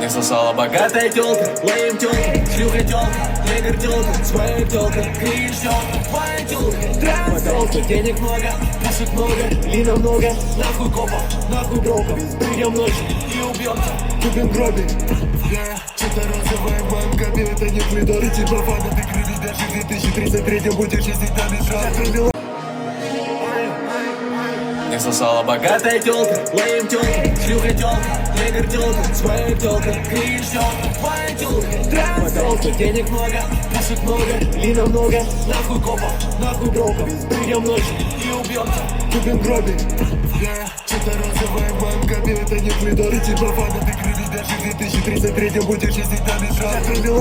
Не сосала богатая тёлка, лейм тёлка, шлюха тёлка, негр тёлка, своя тёлка, криш тёлка, твоя тёлка, транс тёлка. Денег много, пушек много, лина много, нахуй копов, нахуй броков. Придем ночью и убьемся, купим гроби. Что-то розовая в моем кабе, это не клидор. И типа фана, ты крылись, даже в 2033 будешь ездить на лежа. Не сосала богатая тёлка, лейм тёлка, шлюха тёлка, негр тёлка, своя тёлка, криш тёлка, твоя тёлка, транс тёлка. Денег много, пушек много, лина много, нахуй копов, нахуй броков. Придем ночью и убьемся, купим гроби. Что-то розовая в моем кабе, это не клидор. И типа фана, ты крылись, даже в 2033 будешь ездить на лежа.